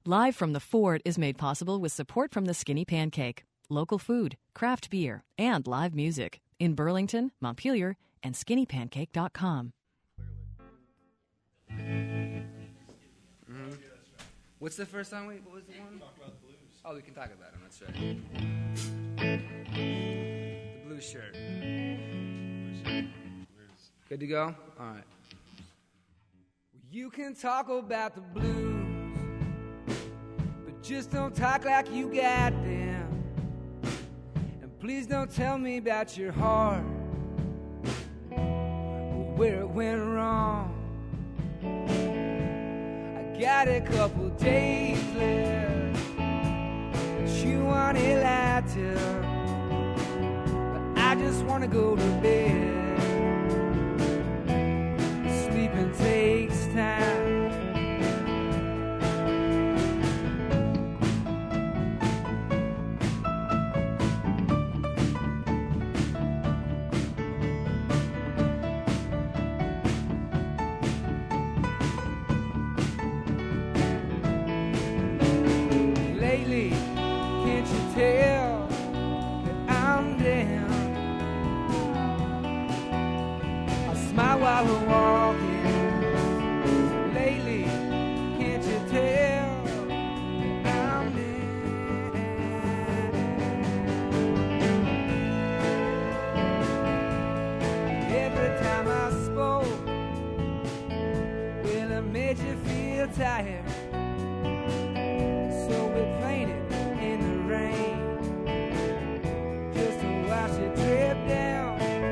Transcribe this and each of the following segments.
Live from the Ford is made possible with support from the Skinny Pancake, local food, craft beer, and live music in Burlington, Montpelier, and skinnypancake.com. What's the first song? What was the one? Talk about the blues. Oh, we can talk about them. That's right. The blue shirt. Good to go? All right. You can talk about the blues, but just don't talk like you got them. And please don't tell me about your heart, or where it went wrong. Got a couple days left, but you want it lied to. But I just want to go to bed. Sleeping takes time. Tell that I'm down. I smile while we're walking. Lately, can't you tell that I'm down? Every time I spoke, well, I made you feel tired. So we painted in the rain, just to watch it drip down.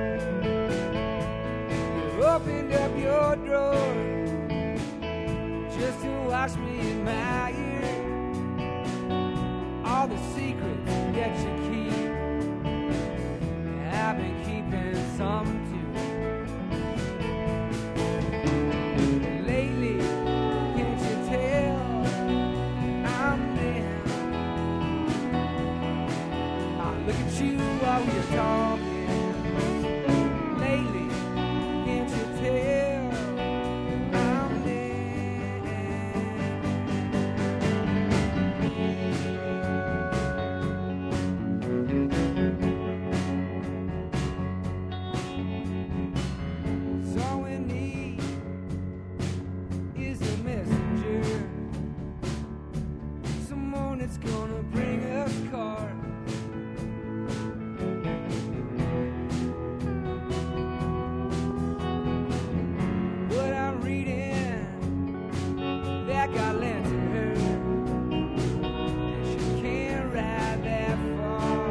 You opened up your drawer, just to watch me admire all the secrets that you keep. I've been keeping some too. Lately, can't you tell I'm down? Look at you while we're talking. Lately, can't you tell I'm So all we need is a messenger, someone that's gonna bring us cards. Got lent to her, and she can't ride that far.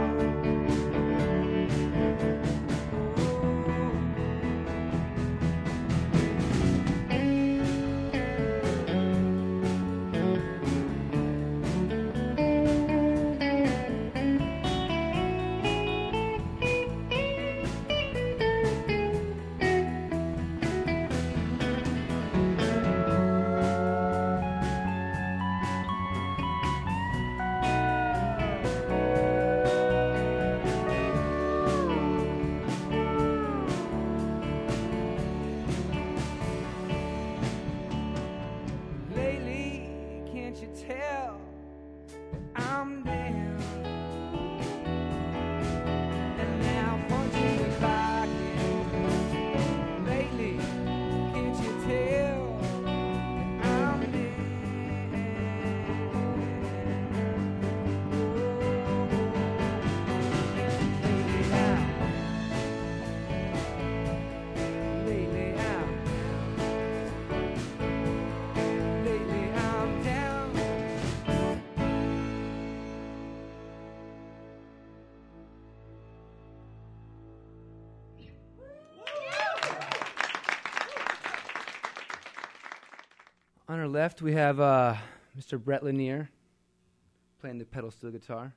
On our left, we have Mr. Brett Lanier playing the pedal steel guitar.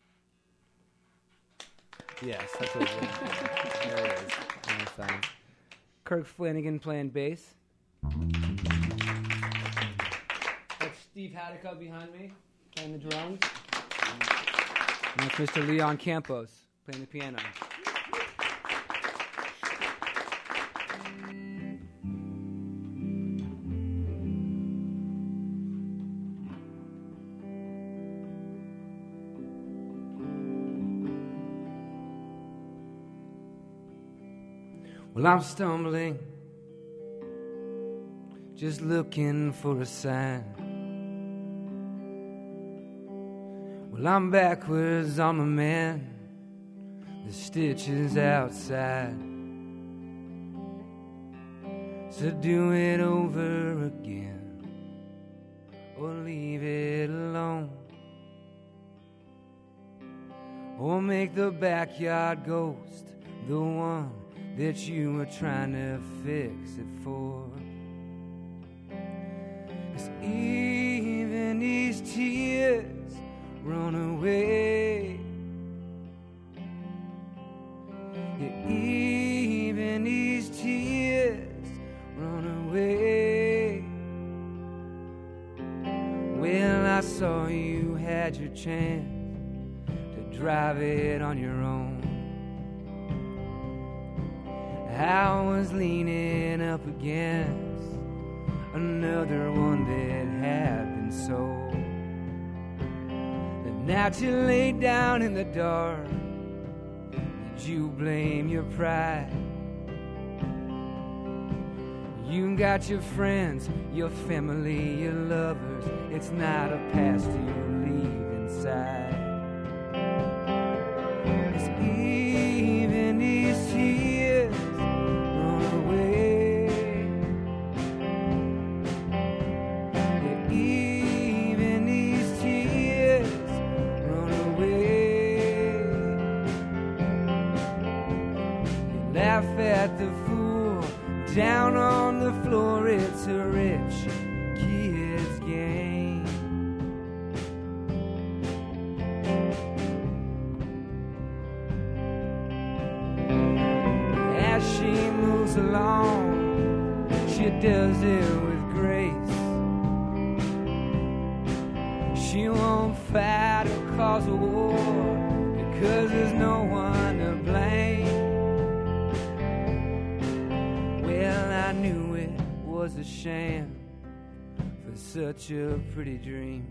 Yes, that's what it is. There it is. Nice. Kirk Flanagan playing bass. That's Steve Haddock behind me playing the drums. And that's Mr. Leon Campos playing the piano. Well, I'm stumbling, just looking for a sign. Well, I'm backwards on my man, the stitches outside. So do it over again, or leave it alone, or make the backyard ghost the one that you were trying to fix it for. 'Cause even these tears run away, yeah, even these tears run away. Well, I saw you had your chance to drive it on your own. I was leaning up against another one that had been sold. The night you laid down in the dark, did you blame your pride? You got your friends, your family, your lovers. It's not a past you leave inside. It's even these tears run away. Yeah, even these tears run away. You laugh at the fool down on the floor. It's a rich kid's game. As she moves along, she does it with grace. She won't fight or cause a war, because there's no one to blame. Well, I knew it was a sham for such a pretty dream.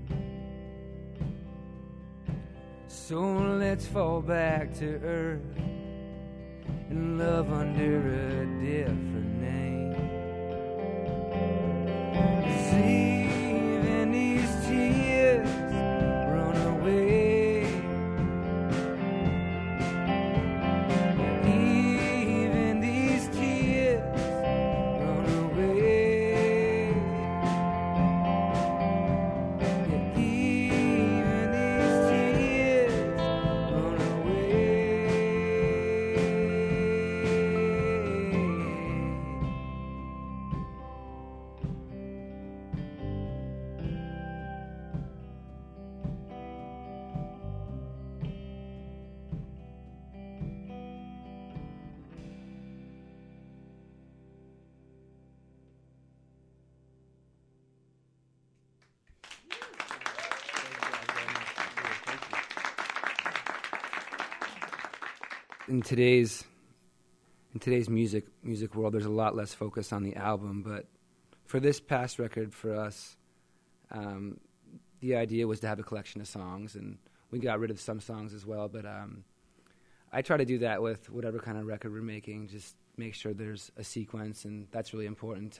So let's fall back to earth and love under a different name. See, even these tears run away. Even these tears run away. Yeah, even these tears run away. In today's music world, there's a lot less focus on the album. But for this past record, for us, the idea was to have a collection of songs, and we got rid of some songs as well. But I try to do that with whatever kind of record we're making. Just make sure there's a sequence, and that's really important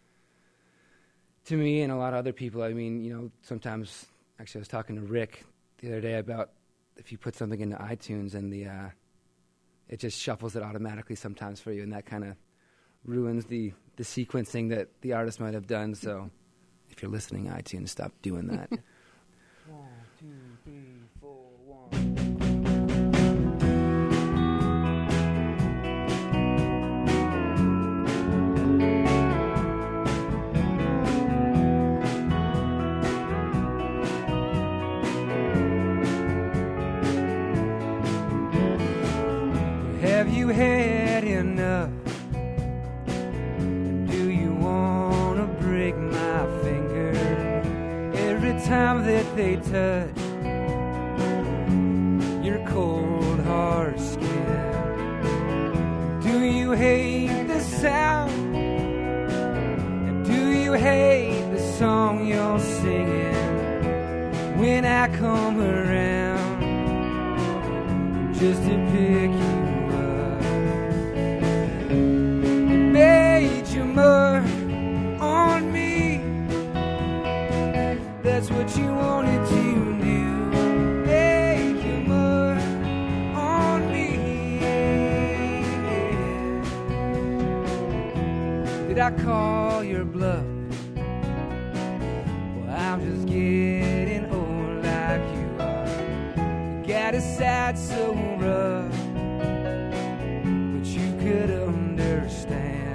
to me and a lot of other people. I mean, you know, sometimes, actually, I was talking to Rick the other day about if you put something into iTunes and it just shuffles it automatically sometimes for you, and that kind of ruins the sequencing that the artist might have done. So if you're listening, iTunes, stop doing that. 1, 2, 3, 4, 1. Have you had enough? Do you want to break my finger every time that they touch your cold, hard skin? Do you hate the sound? And do you hate the song you're singing when I come around just to pick you up? murder on me. That's what you wanted to do. Make your murder on me. Did I call your bluff? Well, I'm just getting old like you are. You got a side so rough, but you could understand.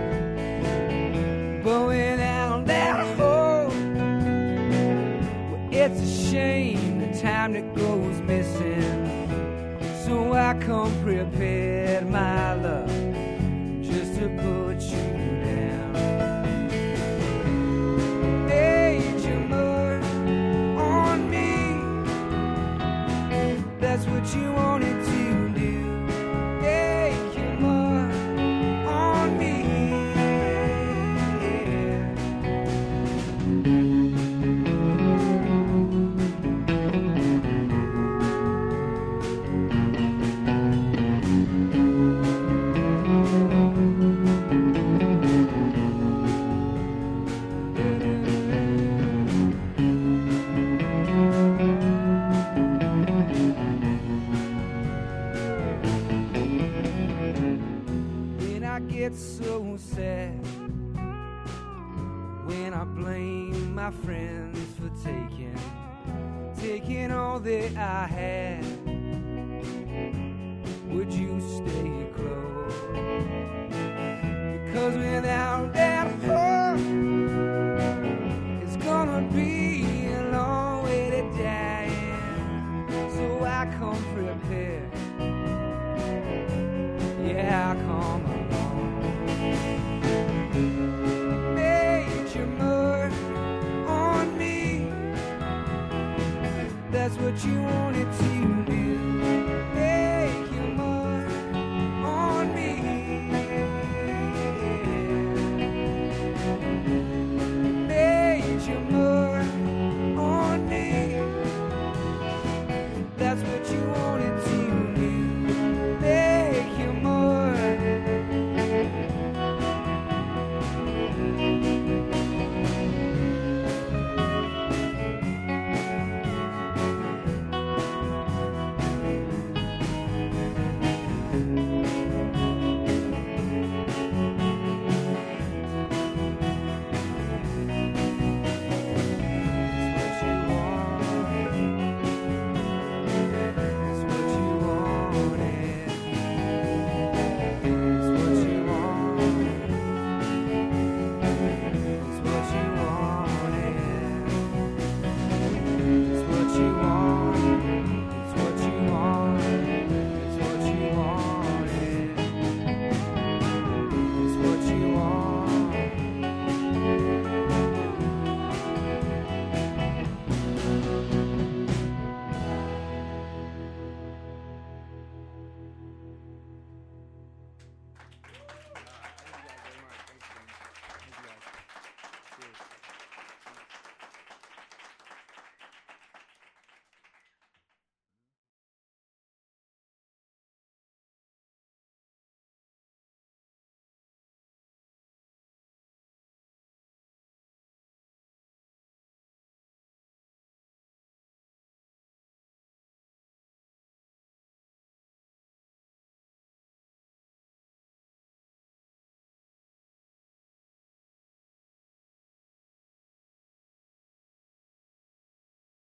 But without that hope, well, it's a shame the time that goes missing. So I come prepared, my love, just to put you down. Major murder on me. That's what you wanted to do. Major murder on me. Then I get so sad when I blame my friends for taking all that I had. Would you stay close? Because without that hope, it's gonna be a long way to dying. So I come prepared. Yeah, I come along. Major murder on me. That's what you wanted to